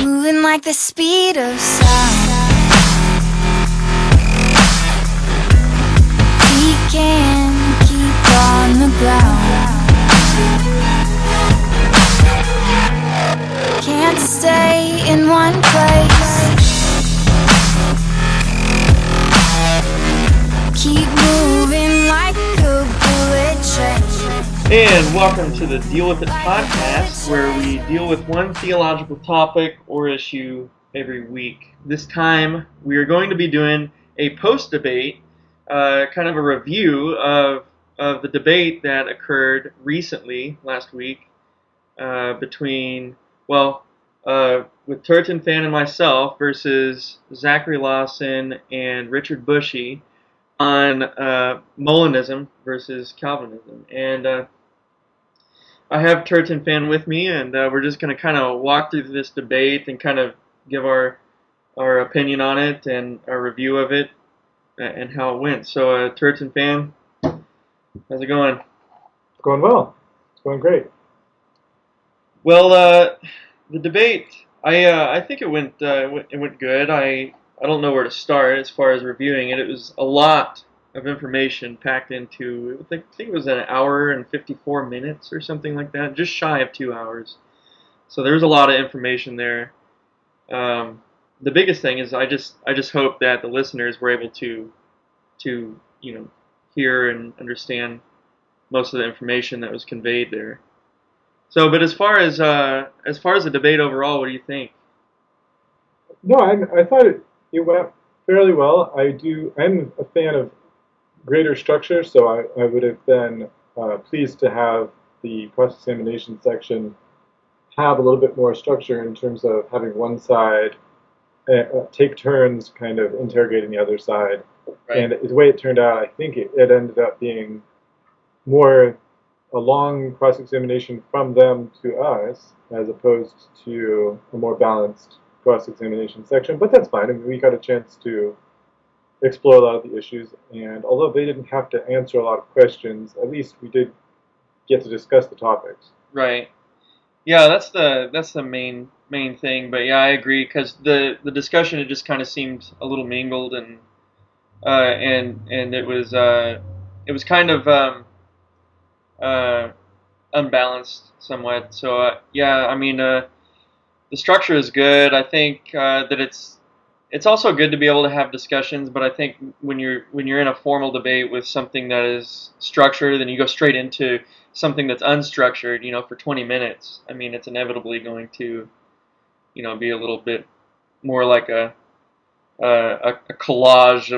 moving like the speed of sound. We can keep on the ground. Can't stay in one place. Keep moving like a bullet train. And welcome to the Deal With It podcast, where we deal with one theological topic or issue every week. This time, we are going to be doing a post-debate, kind of a review of the debate that occurred recently, last week, between, with Turton Fan and myself versus Zachary Lawson and Richard Bushy on Molinism versus Calvinism. And I have Turton Fan with me, and we're just going to kind of walk through this debate and kind of give our opinion on it and our review of it and how it went. So, Turton Fan, how's it going? It's going well. It's going great. Well, the debate, I think it went good. I don't know where to start as far as reviewing it. It was a lot of information packed into, I think it was an hour and 54 minutes or something like that, just shy of 2 hours. So there was a lot of information there. The biggest thing is I just hope that the listeners were able to hear and understand most of the information that was conveyed there. So, but as far as the debate overall, what do you think? No, I thought it went fairly well. I'm a fan of greater structure, so I would have been pleased to have the cross-examination section have a little bit more structure in terms of having one side take turns kind of interrogating the other side. Right. And the way it turned out, I think it ended up being more a long cross-examination from them to us as opposed to a more balanced cross-examination section. But that's fine. I mean, we got a chance to explore a lot of the issues, and although they didn't have to answer a lot of questions, at least we did get to discuss the topics. Right. Yeah, that's the main thing. But yeah, I agree, because the discussion, it just kind of seemed a little mingled, and it was kind of unbalanced somewhat. So yeah, I mean, the structure is good. I think that it's also good to be able to have discussions, but I think when you're in a formal debate with something that is structured, then you go straight into something that's unstructured, for 20 minutes. I mean, it's inevitably going to, be a little bit more like a collage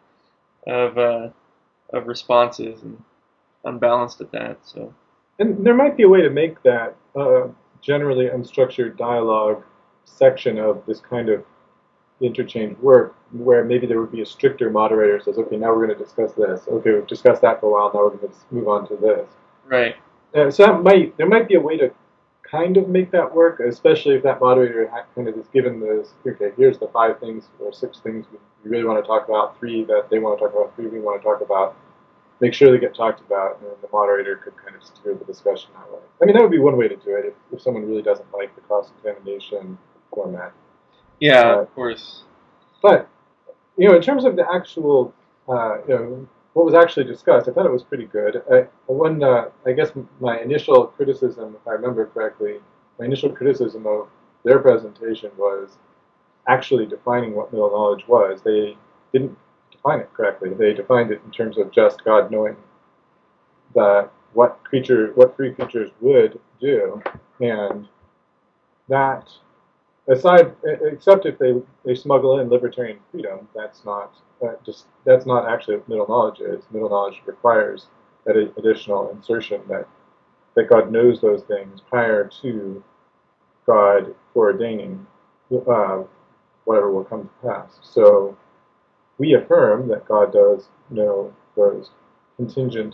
of responses, and unbalanced at that. So, and there might be a way to make that generally unstructured dialogue section of this kind of interchange work, where maybe there would be a stricter moderator who says, okay, now we're going to discuss this. Okay, we've discussed that for a while, now we're going to move on to this. Right. So there might be a way to kind of make that work, especially if that moderator kind of is given this, okay, here's the 5 things or 6 things we really want to talk about, 3 that they want to talk about, 3 we want to talk about. Make sure they get talked about, and the moderator could kind of steer the discussion that way. I mean, that would be one way to do it if someone really doesn't like the cross-examination format. Yeah, of course. But, in terms of the actual, what was actually discussed, I thought it was pretty good. I guess my initial criticism, if I remember correctly, of their presentation was actually defining what middle knowledge was. They didn't define it correctly. They defined it in terms of just God knowing what free creatures would do, and that except if they smuggle in libertarian freedom, that's not actually what middle knowledge is. Middle knowledge requires that additional insertion that God knows those things prior to God foreordaining whatever will come to pass. So we affirm that God does know those contingent,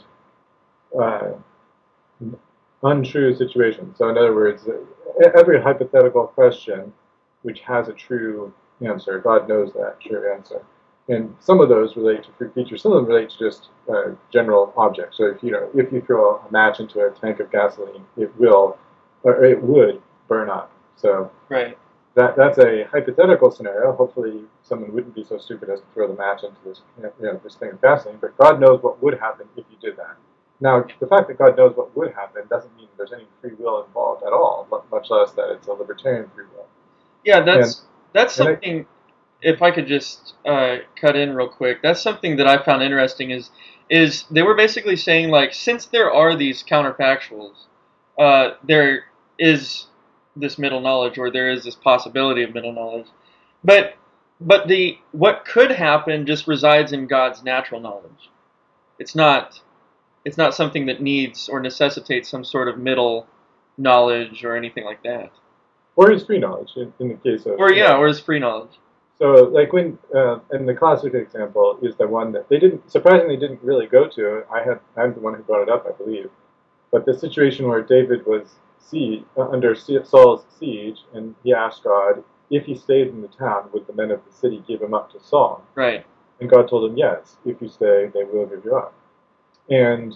untrue situations. So in other words, every hypothetical question which has a true answer, God knows that true answer. And some of those relate to free features. Some of them relate to just general objects. So if you throw a match into a tank of gasoline, it would burn up. So right. that's a hypothetical scenario. Hopefully, someone wouldn't be so stupid as to throw the match into this, this thing of gasoline. But God knows what would happen if you did that. Now, the fact that God knows what would happen doesn't mean there's any free will involved at all, much less that it's a libertarian free will. Yeah, And that's something. If I could just cut in real quick, that's something that I found interesting. Is they were basically saying, like, since there are these counterfactuals, there is this middle knowledge, or there is this possibility of middle knowledge, but the what could happen just resides in God's natural knowledge. It's not something that needs or necessitates some sort of middle knowledge or anything like that. Or his free knowledge in the case of. Or yeah, or his free knowledge. So, like when, and the classic example is the one that they surprisingly didn't really go to. I'm the one who brought it up, I believe. But the situation where David was under Saul's siege, and he asked God, if he stayed in the town, would the men of the city give him up to Saul? Right. And God told him, yes, if you stay, they will give you up. And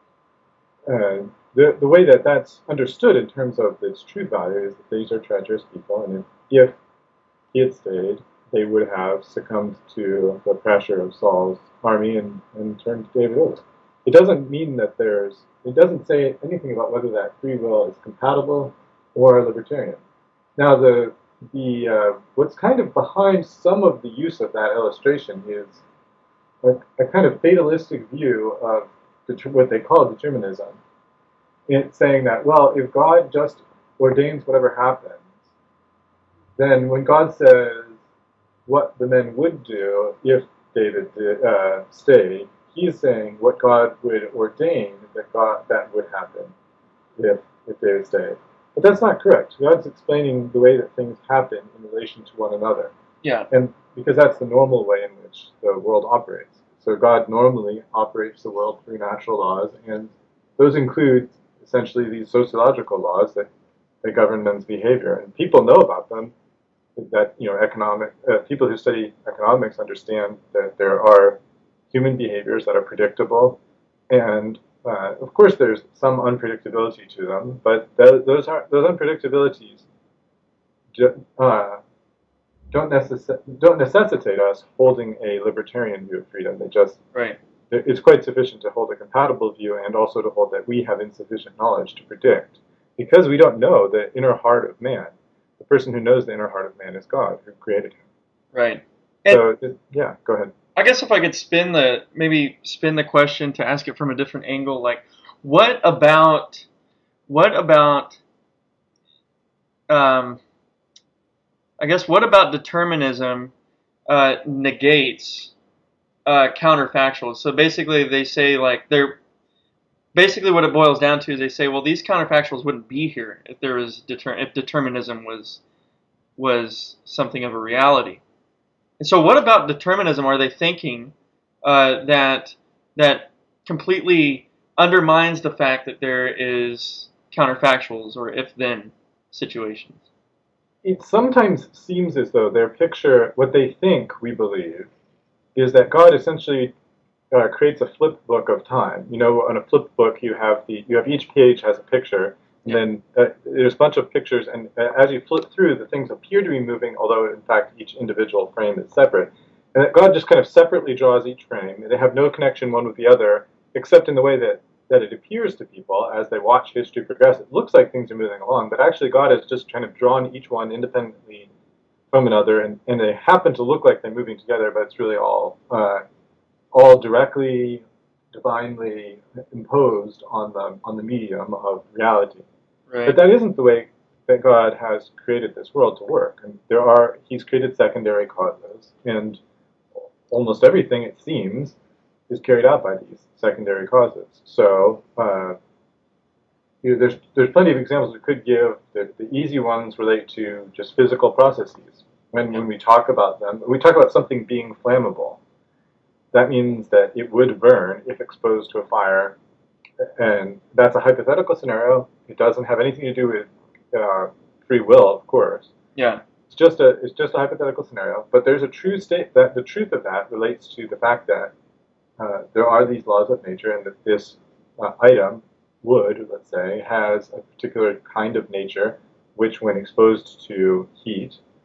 the way that that's understood in terms of its true value is that these are treacherous people, and if he had stayed, they would have succumbed to the pressure of Saul's army and turned David over. It doesn't mean that it doesn't say anything about whether that free will is compatible or libertarian. Now, what's kind of behind some of the use of that illustration is a kind of fatalistic view of what they call determinism. It's saying that, well, if God just ordains whatever happens, then when God says what the men would do if David stayed, he's saying what God would ordain that would happen if David stayed. But that's not correct. God's explaining the way that things happen in relation to one another. Yeah. And because that's the normal way in which the world operates. So God normally operates the world through natural laws, and those include essentially these sociological laws that govern men's behavior. And people know about them. That people who study economics understand that there are human behaviors that are predictable, and of course there's some unpredictability to them. But those unpredictabilities don't necessitate us holding a libertarian view of freedom. It's quite sufficient to hold a compatible view and also to hold that we have insufficient knowledge to predict, because we don't know the inner heart of man. The person who knows the inner heart of man is God, who created him. Right. So, yeah, go ahead. I guess if I could spin the question to ask it from a different angle, like, what about determinism negates counterfactuals? So basically, they say, like, basically what it boils down to is they say, well, these counterfactuals wouldn't be here if there was if determinism was something of a reality. And so, what about determinism are they thinking that completely undermines the fact that there is counterfactuals or if-then situations? It sometimes seems as though what they think we believe, is that God essentially creates a flip book of time. On a flip book, you have each page has a picture, and then there's a bunch of pictures, and as you flip through, the things appear to be moving, although in fact each individual frame is separate. And that God just kind of separately draws each frame, and they have no connection one with the other, except in the way that it appears to people as they watch history progress. It looks like things are moving along, but actually God has just kind of drawn each one independently from another, and they happen to look like they're moving together, but it's really all directly, divinely imposed on the medium of reality. Right. But that isn't the way that God has created this world to work. And He's created secondary causes, and almost everything, it seems, is carried out by these secondary causes. So there's plenty of examples we could give. The easy ones relate to just physical processes. When we talk about them, we talk about something being flammable. That means that it would burn if exposed to a fire, and that's a hypothetical scenario. It doesn't have anything to do with free will, of course. Yeah. It's just a hypothetical scenario. But there's a true state that the truth of that relates to the fact that there are these laws of nature, and that this item, wood, let's say, has a particular kind of nature, which, when exposed to heat,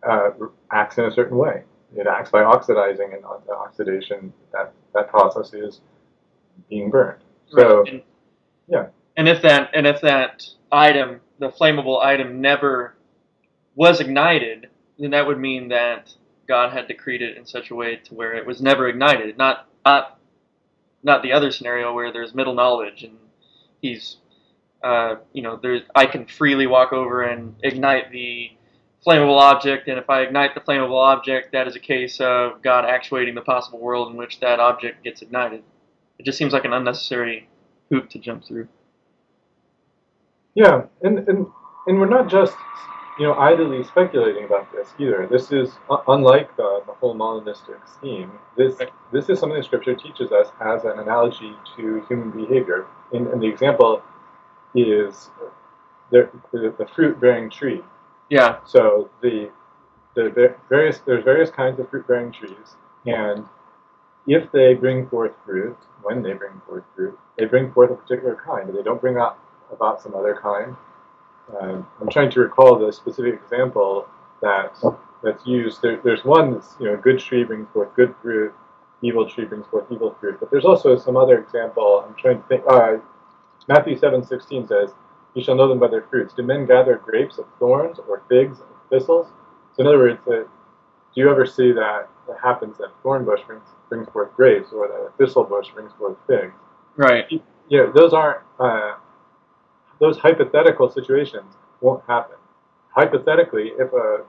acts in a certain way. It acts by oxidizing, and the oxidation, that process is being burned. So, Right. yeah. And if that item, the flammable item, never was ignited, then that would mean that God had decreed it in such a way to where it was never ignited. Not the other scenario where there's middle knowledge and he's I can freely walk over and ignite the flammable object, and if I ignite the flammable object, that is a case of God actuating the possible world in which that object gets ignited. It just seems like an unnecessary hoop to jump through. Yeah, and we're not just idly speculating about this either. This is unlike the whole Molinistic scheme. This is something that Scripture teaches us as an analogy to human behavior. And the example is the fruit-bearing tree. Yeah. So there's various kinds of fruit-bearing trees, and if they bring forth fruit, when they bring forth fruit, they bring forth a particular kind. They don't bring about some other kind. I'm trying to recall the specific example that's used. There's one that's, a good tree brings forth good fruit, evil tree brings forth evil fruit. But there's also some other example. I'm trying to think. Matthew 7:16 says, "You shall know them by their fruits. Do men gather grapes of thorns or figs of thistles?" So in other words, do you ever see that it happens that a thorn bush brings forth grapes, or that a thistle bush brings forth figs? Right. Those aren't. Those hypothetical situations won't happen. Hypothetically, if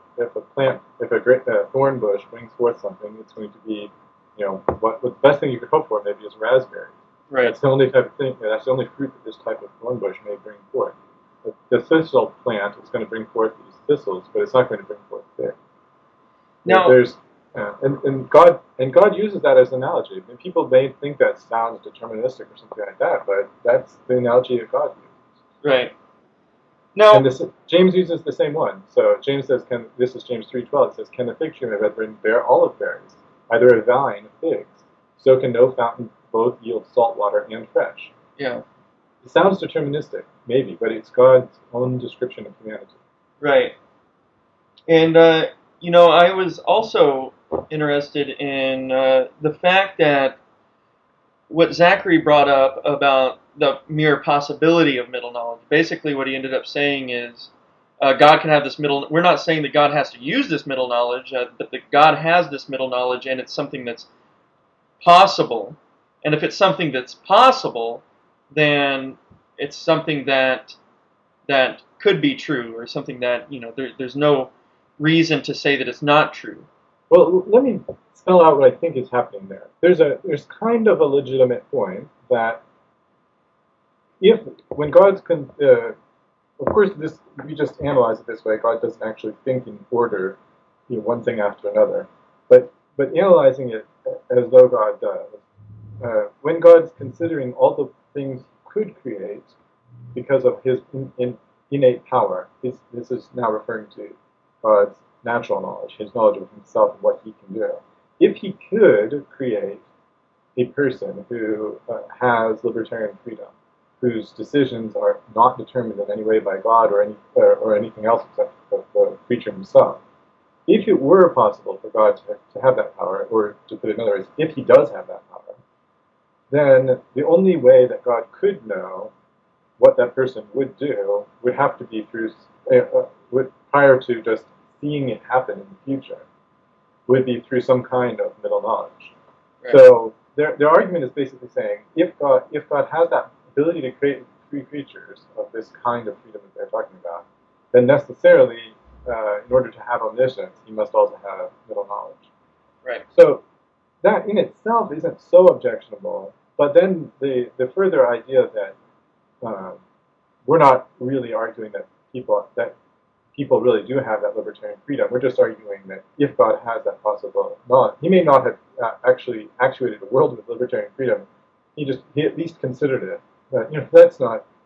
a thorn bush brings forth something, it's going to be, what the best thing you could hope for maybe is raspberry. Right. That's the only type of thing. That's the only fruit that this type of thorn bush may bring forth. The thistle plant is going to bring forth these thistles, but it's not going to bring forth figs. Now, and God uses that as an analogy. I mean, people may think that sounds deterministic or something like that, but that's the analogy that God uses. Right. No. And James uses the same one. So James says, this is James 3:12. It says, "Can the fig tree, my brethren, bear olive berries, either a vine of figs? So can no fountain both yield salt water and fresh." Yeah. It sounds deterministic, maybe, but it's God's own description of humanity. Right. And I was also interested in the fact that what Zachary brought up about the mere possibility of middle knowledge. Basically, what he ended up saying is God can have this middle. We're not saying that God has to use this middle knowledge, but that God has this middle knowledge, and it's something that's possible. And if it's something that's possible, then it's something that could be true, or something that there's no reason to say that it's not true. Well, let me spell out what I think is happening there. There's kind of a legitimate point that when God's of course we just analyze it this way. God doesn't actually think in order, one thing after another, but analyzing it as though God does. When God's considering all the things He could create because of His innate power, this is now referring to God's natural knowledge, His knowledge of Himself and what He can do. If He could create a person who has libertarian freedom, whose decisions are not determined in any way by God or anything else except the creature himself, if it were possible for God to have that power, or to put it in other words, if He does have that power, then the only way that God could know what that person would do would have to be through, prior to just seeing it happen in the future, would be through some kind of middle knowledge. Right. So their argument is basically saying, if God has that ability to create free creatures of this kind of freedom that they're talking about, then necessarily, in order to have omniscience, He must also have middle knowledge. Right. So that in itself isn't so objectionable, but then the further idea that we're not really arguing that people really do have that libertarian freedom. We're just arguing that if God has that possible knowledge, He may not have actually actuated the world with libertarian freedom. He at least considered it. But that's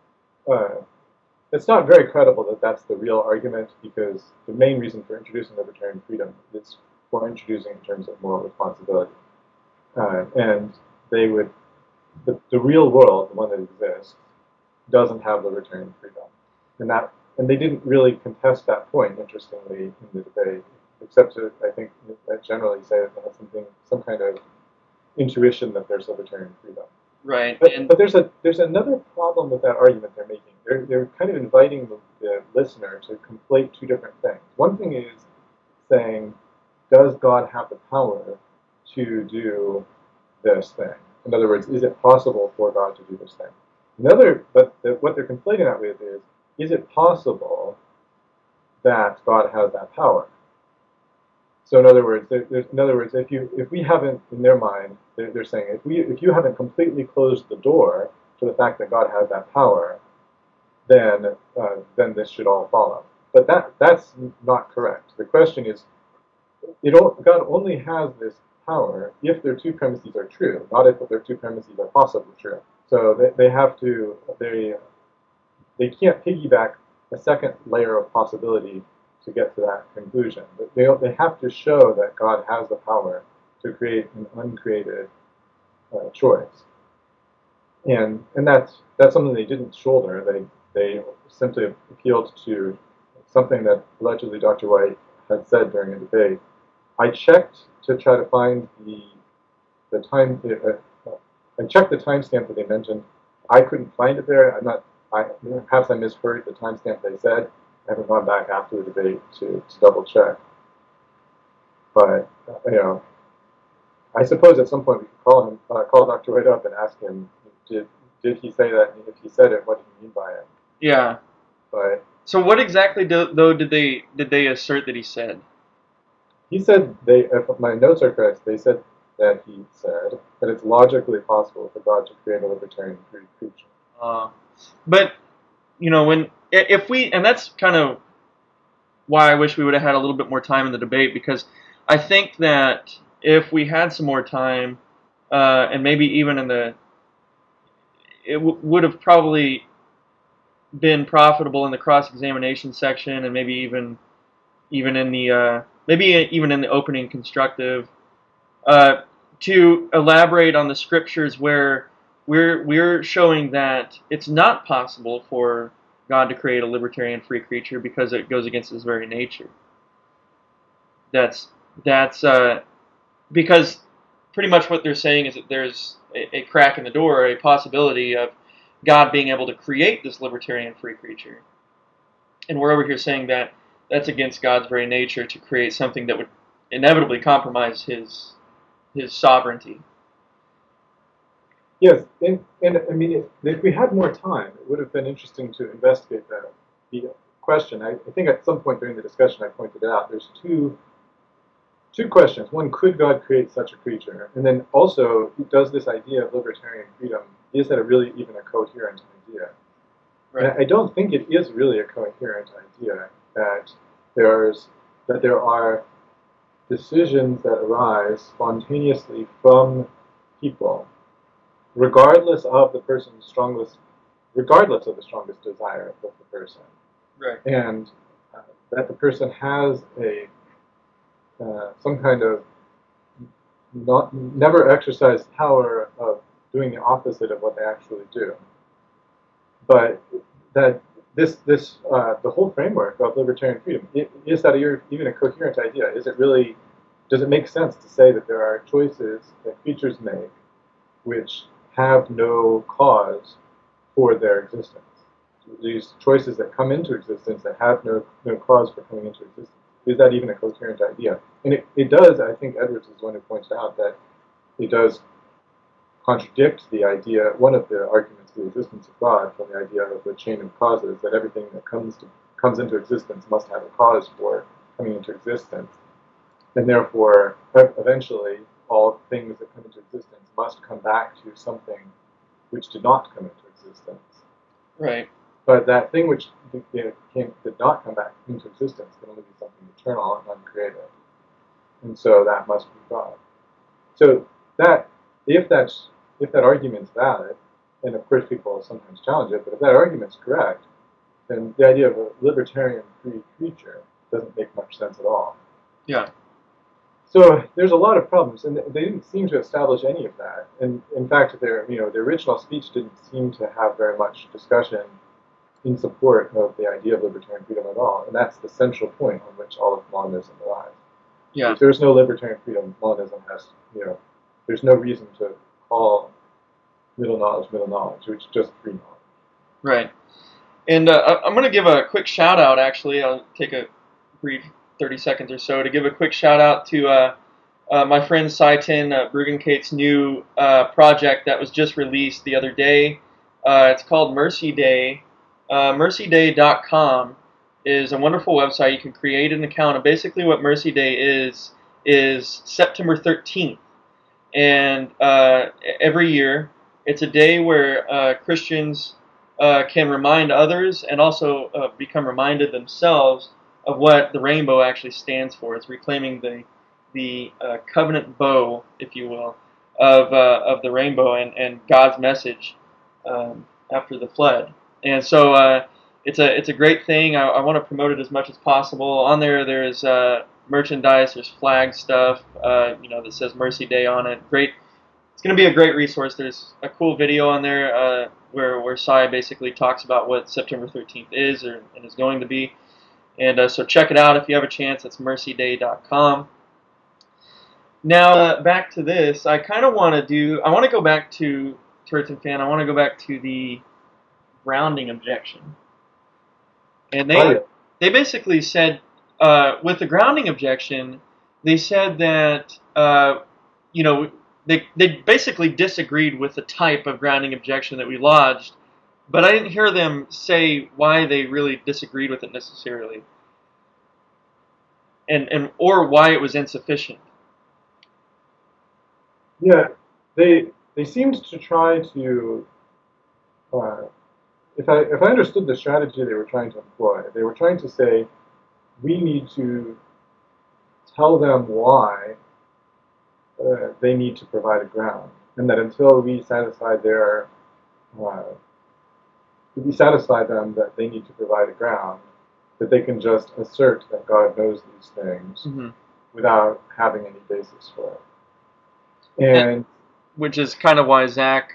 not very credible that that's the real argument, because the main reason for introducing libertarian freedom is for introducing in terms of moral responsibility. And the real world, the one that exists, doesn't have libertarian freedom, and they didn't really contest that point, interestingly, in the debate. except to, I think, generally say that they have some kind of intuition that there's libertarian freedom. Right. But there's another problem with that argument they're making. They're kind of inviting the listener to conflate two different things. One thing is saying, does God have the power to do this thing? In other words, is it possible for God to do this thing? What they're conflating that with is it possible that God has that power? So in other words, if we haven't, in their mind, they're saying, if you haven't completely closed the door to the fact that God has that power, then this should all follow. But that's not correct. The question is, God only has this power if their two premises are true, not if their two premises are possibly true. So they can't piggyback a second layer of possibility to get to that conclusion. They have to show that God has the power to create an uncreated choice, and that's something they didn't shoulder. They simply appealed to something that allegedly Dr. White had said during a debate. I checked to try to find the time. I checked the timestamp that they mentioned. I couldn't find it there. Perhaps I misheard the timestamp they said. I haven't gone back after the debate to double check. But I suppose at some point we could call Dr. White up and ask him, did he say that? And if he said it, what did he mean by it? Yeah. But so what exactly though did they assert that he said? He said if my notes are correct, they said that he said that it's logically possible for God to create a libertarian free creature. But and that's kind of why I wish we would have had a little bit more time in the debate, because I think that if we had some more time, and maybe even it would have probably been profitable in the cross-examination section, and maybe even in the opening constructive, to elaborate on the scriptures where we're showing that it's not possible for God to create a libertarian free creature because it goes against his very nature. That's because pretty much what they're saying is that there's a crack in the door, a possibility of God being able to create this libertarian free creature. And we're over here saying that that's against God's very nature to create something that would inevitably compromise his sovereignty. Yes, and I mean, if we had more time, it would have been interesting to investigate the question. I think at some point during the discussion I pointed out there's two questions. One, could God create such a creature? And then also, does this idea of libertarian freedom, is that really even a coherent idea? Right. And I don't think it is really a coherent idea that there are decisions that arise spontaneously from people, regardless of the strongest desire of the person, Right. and that the person has some kind of never exercised power of doing the opposite of what they actually do, but that the whole framework of libertarian freedom is that even a coherent idea? Does it make sense to say that there are choices that creatures make which have no cause for their existence? These choices that come into existence that have no cause for coming into existence. Is that even a coherent idea? And it does, I think Edwards is the one who points out that it does contradict the idea, one of the arguments for the existence of God, from the idea of the chain of causes, that everything that comes into existence must have a cause for coming into existence. And therefore, eventually, all things that come into existence must come back to something which did not come into existence. Right. But that thing which did not come back into existence can only be something eternal and uncreated. And so that must be God. So that if that argument's valid, and of course people sometimes challenge it, but if that argument's correct, then the idea of a libertarian free creature doesn't make much sense at all. Yeah. So there's a lot of problems, and they didn't seem to establish any of that. And in fact, their original speech didn't seem to have very much discussion in support of the idea of libertarian freedom at all. And that's the central point on which all of Monism relies. Yeah. If there's no libertarian freedom, Molinism has, there's no reason to call middle knowledge, which is just free knowledge. Right. And I'm going to give a quick shout out, actually. I'll take a brief 30 seconds or so to give a quick shout out to my friend Saitin Bruggenkate's new project that was just released the other day. It's called Mercy Day. MercyDay.com is a wonderful website. You can create an account. And basically what Mercy Day is September 13th. And every year, it's a day where Christians can remind others and also become reminded themselves of what the rainbow actually stands for. It's reclaiming the covenant bow, if you will, of the rainbow and God's message after the flood. And so it's a great thing. I want to promote it as much as possible. On there's merchandise, there's flag stuff, that says Mercy Day on it. Great. It's going to be a great resource. There's a cool video on there where Sai basically talks about what September 13th is and is going to be. And so check it out if you have a chance. It's mercyday.com. Now, back to this. I want to go back to Turretin Fan. I want to go back to the grounding objection. And they basically said, with the grounding objection, they said that, they basically disagreed with the type of grounding objection that we lodged, but I didn't hear them say why they really disagreed with it necessarily, or why it was insufficient. Yeah, they seemed to try to. If I understood the strategy they were trying to employ, they were trying to say, we need to tell them why they need to provide a ground, and that until we satisfy them that they need to provide a ground, that they can just assert that God knows these things without having any basis for it. And which is kind of why Zach,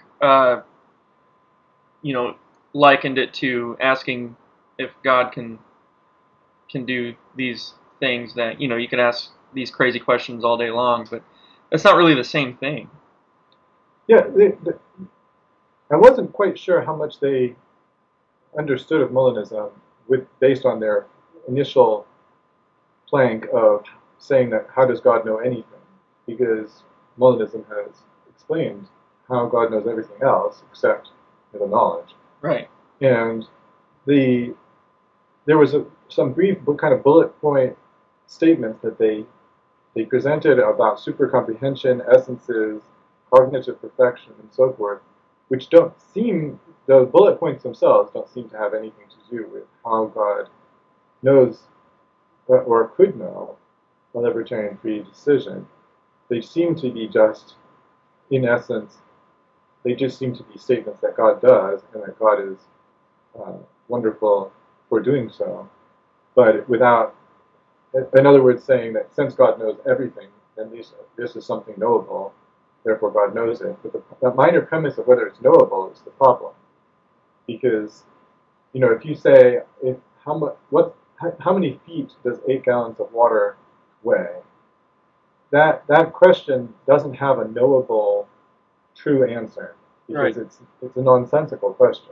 likened it to asking if God can do these things that, you can ask these crazy questions all day long, but it's not really the same thing. Yeah, I wasn't quite sure how much they understood of Molinism based on their initial plank of saying that how does God know anything? Because Molinism has explained how God knows everything else except the knowledge. Right. And there was some brief kind of bullet point statements that they presented about super comprehension, essences, cognitive perfection, and so forth, which the bullet points themselves don't seem to have anything to do with how God knows or could know a libertarian free decision. They seem to be just, in essence, they just seem to be statements that God does and that God is wonderful for doing so, but without, in other words, saying that since God knows everything, then this is something knowable, therefore God knows it. But the minor premise of whether it's knowable is the problem, because if you say how many feet does 8 gallons of water weigh, that question doesn't have a knowable true answer, because Right. it's a nonsensical question.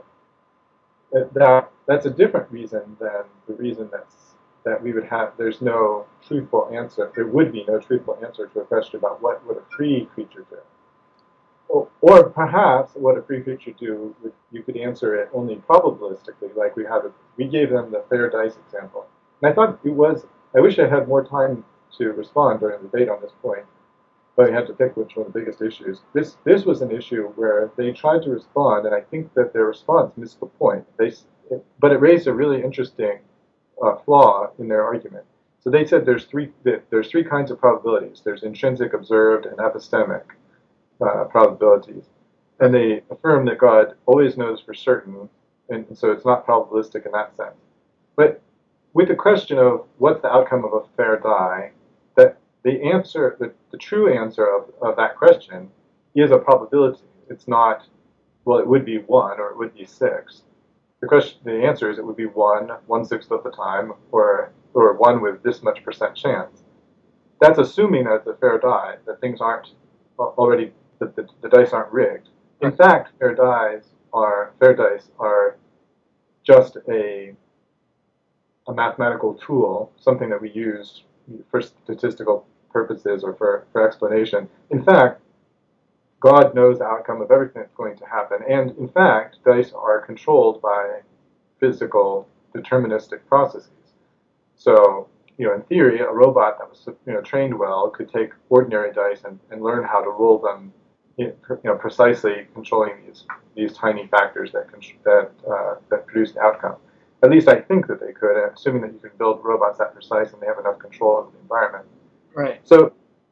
That's a different reason than the reason that we would have. There's no truthful answer. There would be no truthful answer to a question about what would a free creature do, or perhaps what a free creature do. You could answer it only probabilistically, like we gave them the fair dice example, and I thought it was. I wish I had more time to respond during the debate on this point, but I had to pick which one of the biggest issues. This was an issue where they tried to respond, and I think that their response missed the point. But it raised a really interesting flaw in their argument. So they said there's three kinds of probabilities. There's intrinsic, observed, and epistemic probabilities, and they affirm that God always knows for certain, and so it's not probabilistic in that sense. But with the question of what's the outcome of a fair die, that the true answer of that question is a probability. It's not, well, it would be 1 or it would be 6. The answer is it would be 1/1/6 of the time, or 1 with this much % chance. that's assuming that it's a fair die, that things aren't already, that the dice aren't rigged. In fact, fair dice are just a mathematical tool, something that we use for statistical purposes or for explanation. In fact, God knows the outcome of everything that's going to happen. And in fact, dice are controlled by physical deterministic processes. So, in theory, a robot that was trained well could take ordinary dice and learn how to roll them, precisely controlling these tiny factors that produce the outcome. At least I think that they could, assuming that you can build robots that precise and they have enough control over the environment. Right. So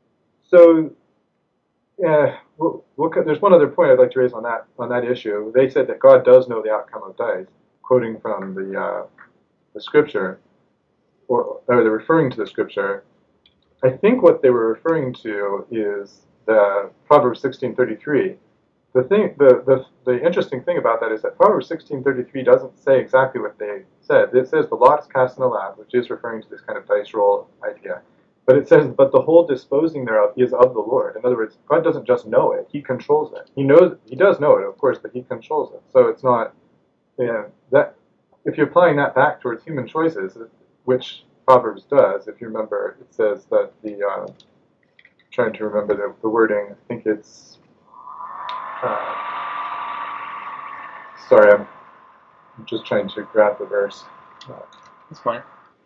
there's one other point I'd like to raise on that issue. They said that God does know the outcome of dice, quoting from the scripture, or they're referring to the scripture. I think what they were referring to is the Proverbs 16:33. The interesting thing about that is that Proverbs 16:33 doesn't say exactly what they said. It says the lot is cast in the lap, which is referring to this kind of dice roll idea. But it says, but the whole disposing thereof is of the Lord. In other words, God doesn't just know it; He controls it. He does know it, of course, but He controls it. So it's not that if you're applying that back towards human choices, which Proverbs does. If you remember, it says that trying to remember the wording. I think it's. Sorry, I'm just trying to grab the verse. That's fine.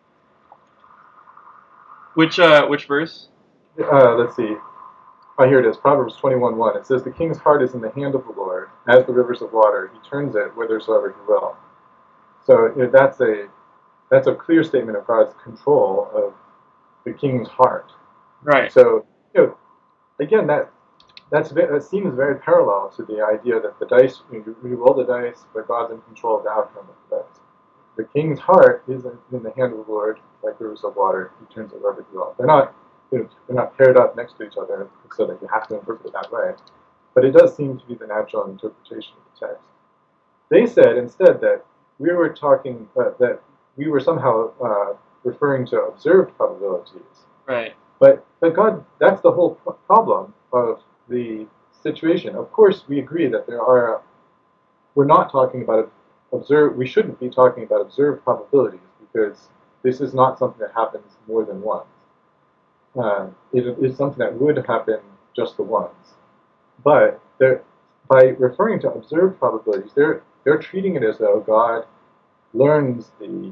Which verse? Let's see. Oh, here it is. Proverbs 21:1. It says, "The king's heart is in the hand of the Lord, as the rivers of water. He turns it whithersoever He will." So that's a clear statement of God's control of the king's heart. Right. So again, that seems very parallel to the idea that the dice, we roll the dice, but God's in control of the outcome of the dice. The king's heart is in the hand of the Lord, like rivers of water. He turns it wherever He will. They're not paired up next to each other so that you have to interpret it that way. But it does seem to be the natural interpretation of the text. They said instead that we were talking that we were somehow referring to observed probabilities. Right. But God, that's the whole problem of the situation. Of course, we agree that we're not talking about we shouldn't be talking about observed probabilities because this is not something that happens more than once. It is something that would happen just the once. But by referring to observed probabilities, they're treating it as though God learns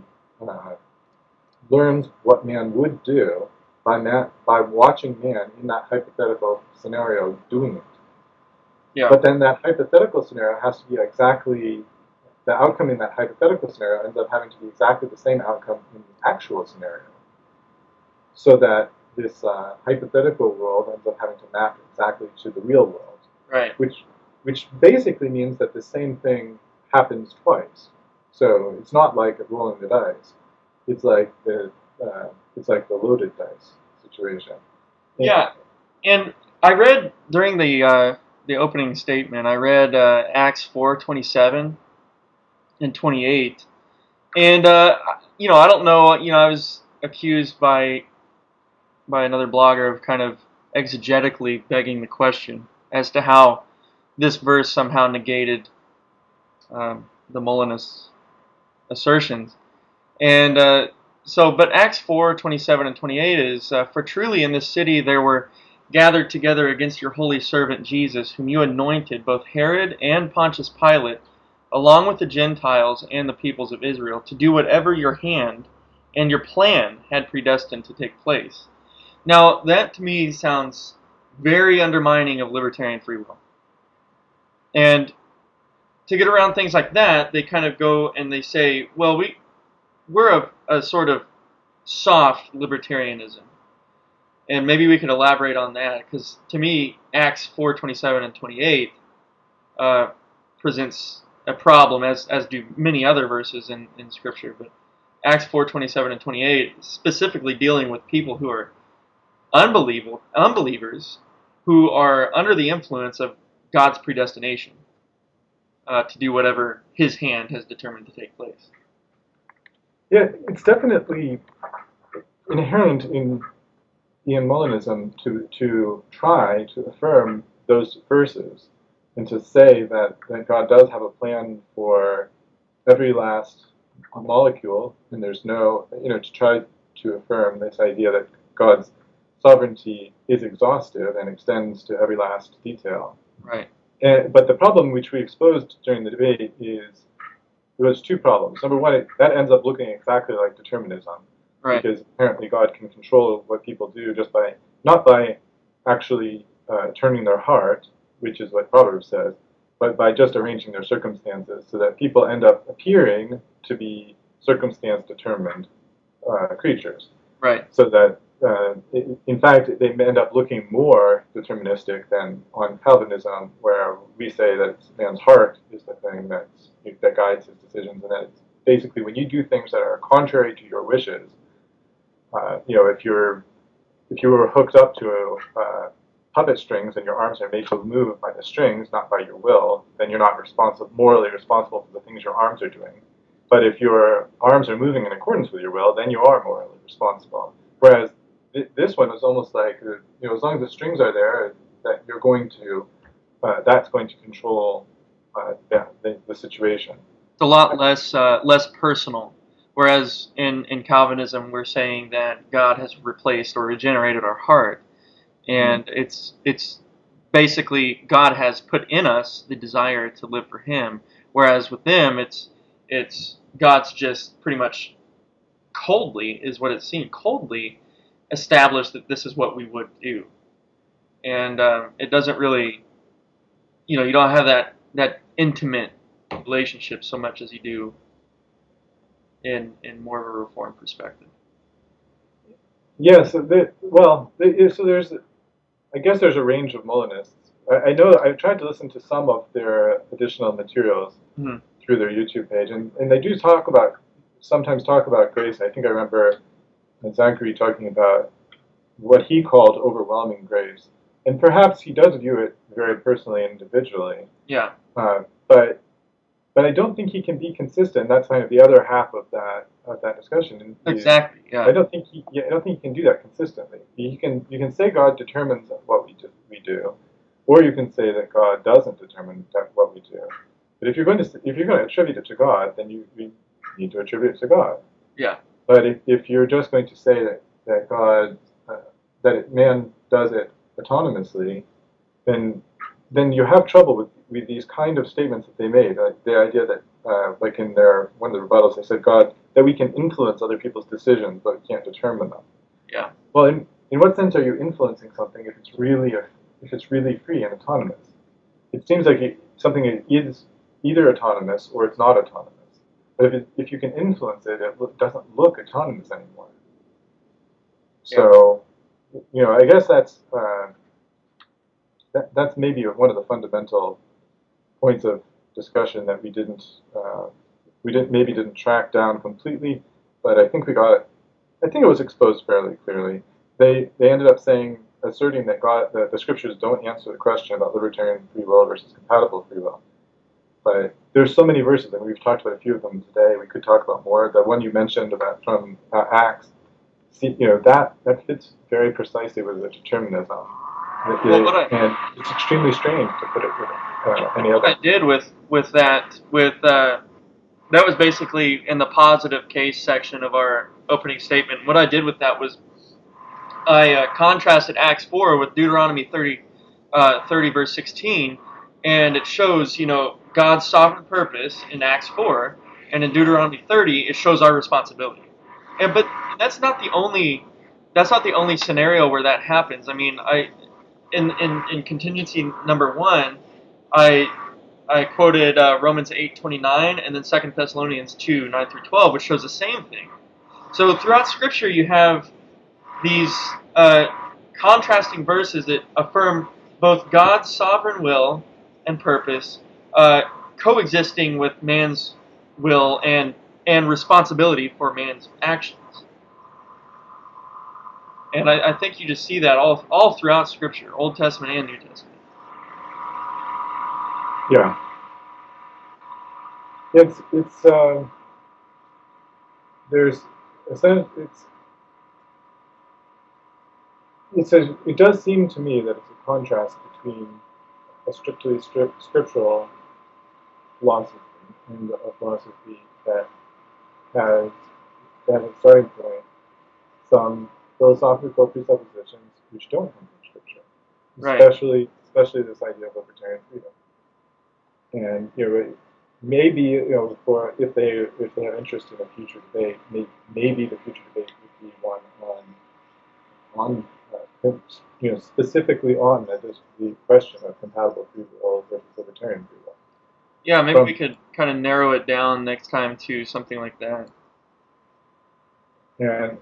what man would do by watching man in that hypothetical scenario doing it. Yeah. But then that hypothetical scenario has to be exactly the outcome in that hypothetical scenario ends up having to be exactly the same outcome in the actual scenario. So that this hypothetical world ends up having to map exactly to the real world. Right. Which basically means that the same thing happens twice. So it's not like rolling the dice. It's like the loaded dice situation. Yeah, and I read during the opening statement. I read Acts 4:27 and 28, and I don't know. I was accused by another blogger of kind of exegetically begging the question as to how this verse somehow negated the Molinist assertions. And but Acts 4:27 and 28 is, "For truly in this city there were gathered together against your holy servant Jesus, whom you anointed, both Herod and Pontius Pilate, along with the Gentiles and the peoples of Israel, to do whatever your hand and your plan had predestined to take place." Now, that to me sounds very undermining of libertarian free will. And to get around things like that, they kind of go and they say, well, we're a sort of soft libertarianism. And maybe we could elaborate on that, because to me, Acts 4:27 and 28 presents a problem, as do many other verses in Scripture. But Acts 4:27 and 28 specifically dealing with people who are unbelievers who are under the influence of God's predestination to do whatever His hand has determined to take place. Yeah, it's definitely inherent in Ian Molinism to try to affirm those verses and to say that God does have a plan for every last molecule, and there's no, to try to affirm this idea that God's sovereignty is exhaustive and extends to every last detail. Right. But the problem which we exposed during the debate was two problems. Number one, that ends up looking exactly like determinism, Right. because apparently God can control what people do just by not by actually turning their heart, which is what Proverbs says, but by just arranging their circumstances so that people end up appearing to be circumstance-determined creatures. Right. So that, in fact, they end up looking more deterministic than on Calvinism, where we say that man's heart is the thing that guides his decisions, and that it's basically when you do things that are contrary to your wishes. If you were hooked up to puppet strings and your arms are made to move by the strings, not by your will, then you're not morally responsible for the things your arms are doing. But if your arms are moving in accordance with your will, then you are morally responsible. Whereas this one is almost like, as long as the strings are there, that you're going to, that's going to control the situation. It's a lot less personal. Whereas in Calvinism, we're saying that God has replaced or regenerated our heart, and it's basically God has put in us the desire to live for Him. Whereas with them, it's God's just pretty much coldly, is what it seemed, coldly established that this is what we would do, and it doesn't really, you don't have that intimate relationship so much as you do in more of a Reformed perspective. Yes. So there's, I guess there's a range of Molinists. I know I've tried to listen to some of their additional materials through their YouTube page, and they do sometimes talk about grace. I think I remember Zachary talking about what he called overwhelming grace, and perhaps he does view it very personally and individually. Yeah. But I don't think he can be consistent. That's kind of the other half of that discussion. And Exactly. Yeah. I don't think he can do that consistently. You can say God determines what we do, or you can say that God doesn't determine what we do. But if you're going to attribute it to God, then you need to attribute it to God. Yeah. But if you're just going to say that God man does it autonomously, then you have trouble with these kind of statements that they made. The idea that, like in one of the rebuttals, they said that we can influence other people's decisions, but we can't determine them. Yeah. Well, in what sense are you influencing something if it's really free and autonomous? It seems like something is either autonomous or it's not autonomous. But if you can influence it, it doesn't look autonomous anymore. So, I guess that's maybe one of the fundamental points of discussion that we didn't track down completely, but I think we got it. I think it was exposed fairly clearly. They ended up asserting that the scriptures don't answer the question about libertarian free will versus compatible free will. But there's so many verses, and we've talked about a few of them today. We could talk about more. The one you mentioned from Acts, that fits very precisely with the determinism. And it's extremely strange to put it with any other. What I did with that was basically in the positive case section of our opening statement. What I did with that was I contrasted Acts 4 with Deuteronomy 30 verse 16, and it shows God's sovereign purpose in Acts 4, and in Deuteronomy 30 it shows our responsibility. But that's not the only scenario where that happens. I mean, in contingency number 1, I quoted Romans 8:29 and then 2 Thessalonians 2:9 through 12, which shows the same thing. So throughout Scripture, you have these contrasting verses that affirm both God's sovereign will and purpose coexisting with man's will and responsibility for man's actions. And I think you just see that all throughout Scripture, Old Testament and New Testament. Yeah. There's a sense, it does seem to me that it's a contrast between a strictly scriptural philosophy and a philosophy that has, as a starting point, some philosophical presuppositions which don't come from scripture, Right. especially this idea of libertarian freedom. And maybe for if they have interest in a future debate, maybe the future debate would be one on specifically on the question of compatible free will versus libertarian free will. Yeah, maybe we could kind of narrow it down next time to something like that. And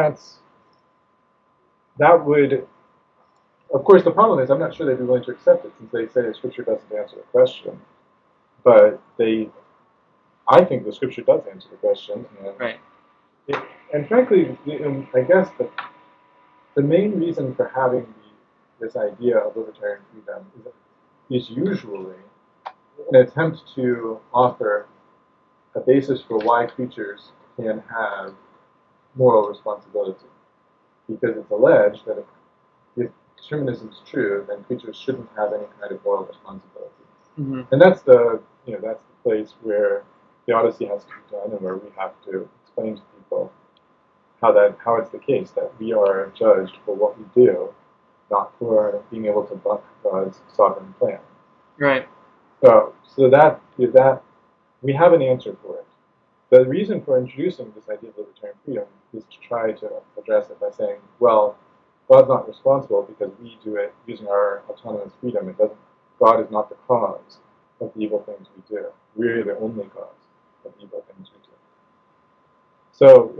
that would, of course, the problem is I'm not sure they'd be willing to accept it since they say the scripture doesn't answer the question. But I think the scripture does answer the question. And Right. And frankly, I guess the main reason for having this idea of libertarian freedom is usually an attempt to offer a basis for why creatures can have moral responsibility. Because it's alleged that if determinism is true, then creatures shouldn't have any kind of moral responsibility. Mm-hmm. And that's the place where the Odyssey has to be done, and where we have to explain to people how it's the case that we are judged for what we do, not for being able to buck God's sovereign plan. Right. So that we have an answer for it. The reason for introducing this idea of libertarian freedom is to try to address it by saying, well, God's not responsible because we do it using our autonomous freedom. God is not the cause of the evil things we do. We're the only cause of the evil things we do. So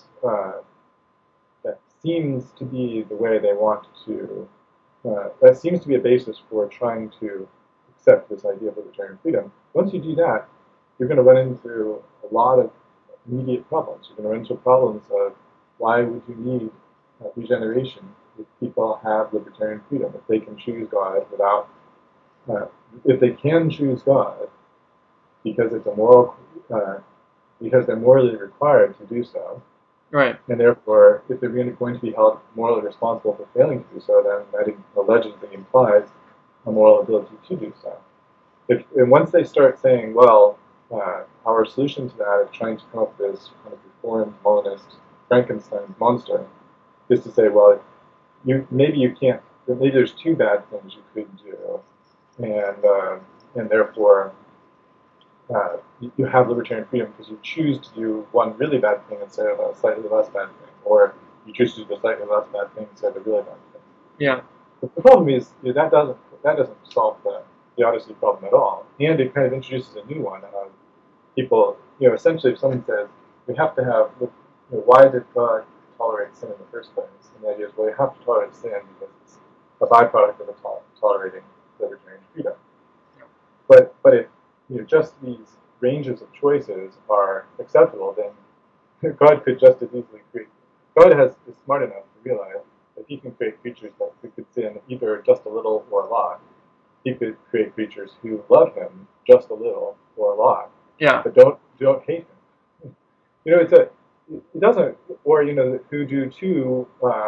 that seems to be the way they want to. That seems to be a basis for trying to accept this idea of libertarian freedom. Once you do that, you're going to run into a lot of immediate problems. You're going to run into problems of why would you need regeneration if people have libertarian freedom, if they can choose God without, if they can choose God because it's a moral, because they're morally required to do so. Right. And therefore, if they're going to be held morally responsible for failing to do so, then that allegedly implies a moral ability to do so. And once they start saying, well, our solution to that is trying to come up with this kind of reformed Molinist Frankenstein's monster, is to say, well, maybe you can't. Maybe there's two bad things you could do, and therefore you have libertarian freedom because you choose to do one really bad thing instead of a slightly less bad thing, or you choose to do a slightly less bad thing instead of a really bad thing. Yeah. But the problem is that doesn't solve the Odyssey problem at all, and it kind of introduces a new one of people. Essentially, if someone says we have to have, why did God tolerate sin in the first place? And the idea is, well, you have to tolerate sin because it's a byproduct of tolerating libertarian freedom. But if just these ranges of choices are acceptable, then God could just as easily create. God is smart enough to realize that He can create creatures that could sin either just a little or a lot. He could create creatures who love Him just a little or a lot, but don't hate Him. It doesn't, or who do two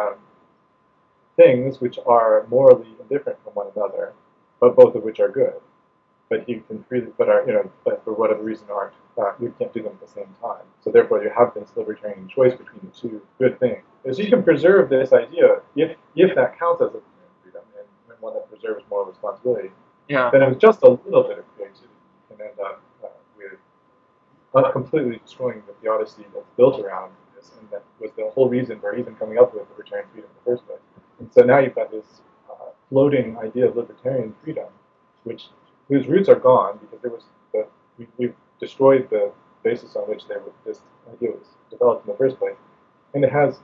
things which are morally indifferent from one another, but both of which are good. But He can freely, but for whatever reason aren't. You can't do them at the same time. So therefore, you have this libertarian choice between the two good things. So you can preserve this idea if that counts as libertarian freedom and one that preserves moral responsibility. Yeah. Then with just a little bit of creativity, you can end up with not completely destroying the theodicy that's built around this, and that was the whole reason for even coming up with libertarian freedom in the first place. And so now you've got this floating idea of libertarian freedom, whose roots are gone because we've destroyed the basis on which this idea was developed in the first place, and it has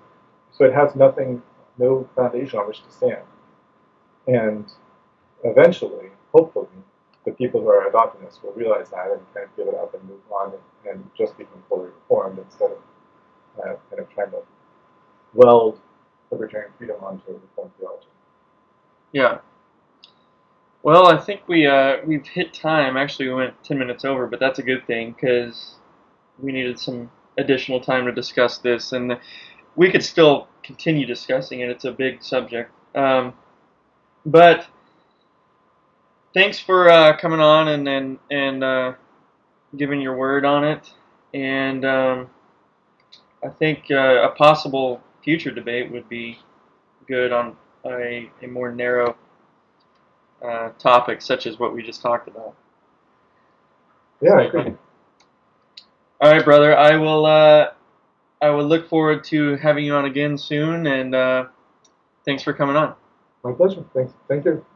no foundation on which to stand. And eventually, hopefully, the people who are adopting this will realize that and kind of give it up and move on and just become fully reformed instead of kind of trying to weld libertarian freedom onto reformed theology. Yeah. Well, I think we've hit time. Actually, we went 10 minutes over, but that's a good thing because we needed some additional time to discuss this, and we could still continue discussing it. It's a big subject. But thanks for coming on and giving your word on it. And I think a possible future debate would be good on a more narrow topic, such as what we just talked about. Yeah, I agree. All right, brother. I will look forward to having you on again soon. And thanks for coming on. My pleasure. Thank you.